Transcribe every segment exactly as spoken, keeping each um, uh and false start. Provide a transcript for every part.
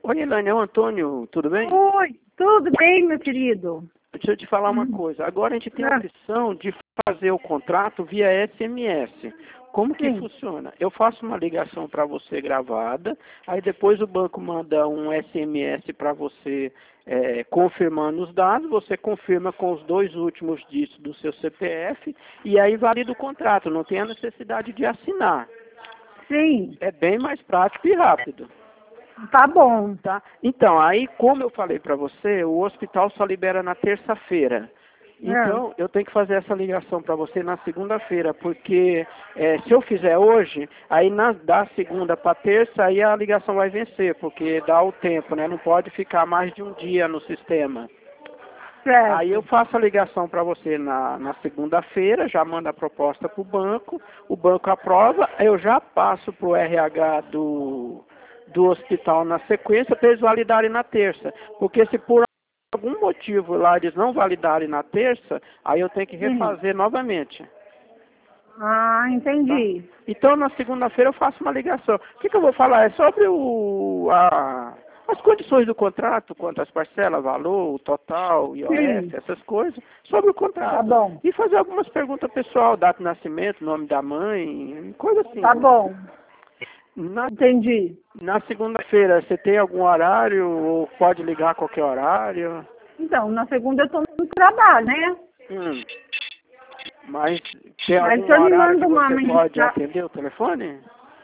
Oi, Elaine, é o Antônio, tudo bem? Oi, tudo bem, meu querido? Deixa eu te falar uma Hum. coisa. Agora a gente tem a Ah, opção de fazer o contrato via S M S. Como que sim, funciona? Eu faço uma ligação para você gravada, aí depois o banco manda um S M S para você é, confirmando os dados, você confirma com os dois últimos dígitos do seu C P F e aí valida o contrato, não tem a necessidade de assinar. sim, É bem mais prático e rápido. tá bom. Tá? Então, aí, como eu falei para você, o hospital só libera na terça-feira. Ah, Então, eu tenho que fazer essa ligação para você na segunda-feira, porque é, se eu fizer hoje, aí na, da segunda para terça, aí a ligação vai vencer, porque dá o tempo, né? Não pode ficar mais de um dia no sistema. Aí eu certo. faço a ligação para você na, na segunda-feira, já mando a proposta para o banco, o banco aprova, eu já passo para o R H do, do hospital na sequência para eles validarem na terça. Porque se por algum motivo lá eles não validarem na terça, aí eu tenho que Sim. refazer novamente. Ah, Tá? entendi. Então na segunda-feira eu faço uma ligação. O que, que eu vou falar? É sobre o, a, as condições do contrato, quantas parcelas, valor, o total, I O F, Sim, essas coisas, sobre o tá contrato. bom, E fazer algumas perguntas pessoal, data de nascimento, nome da mãe, coisa assim. tá bom, Na, entendi. na segunda-feira, você tem algum horário ou pode ligar a qualquer horário? Então, na segunda eu tô no trabalho, né? Hum. Mas tem Mas algum se eu me horário que manda uma você pode mensagem, atender o telefone?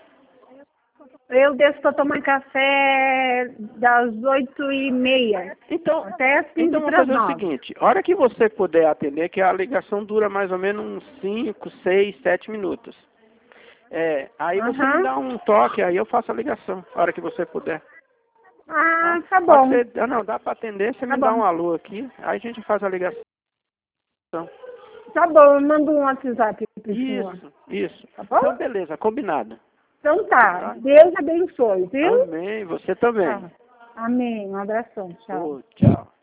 eu desço pra tomar café das oito e meia Então, até então cinco vamos para as fazer o nove. seguinte, a hora que você puder atender, que a ligação dura mais ou menos uns cinco, seis, sete minutos. É, aí você me Aham. dá um toque, aí eu faço a ligação, a hora que você puder. Tá? Ah, tá A hora que bom, você, ah, não, dá para atender, você tá me dá bom. um alô aqui, aí a gente faz a ligação. Tá bom, eu mando um WhatsApp pro senhor. Isso, isso. Tá Então, bom? beleza, combinado. Então tá. Tá? Deus abençoe, viu? Amém, você também. Tá. Amém. Um abração. Tchau. Ô, tchau.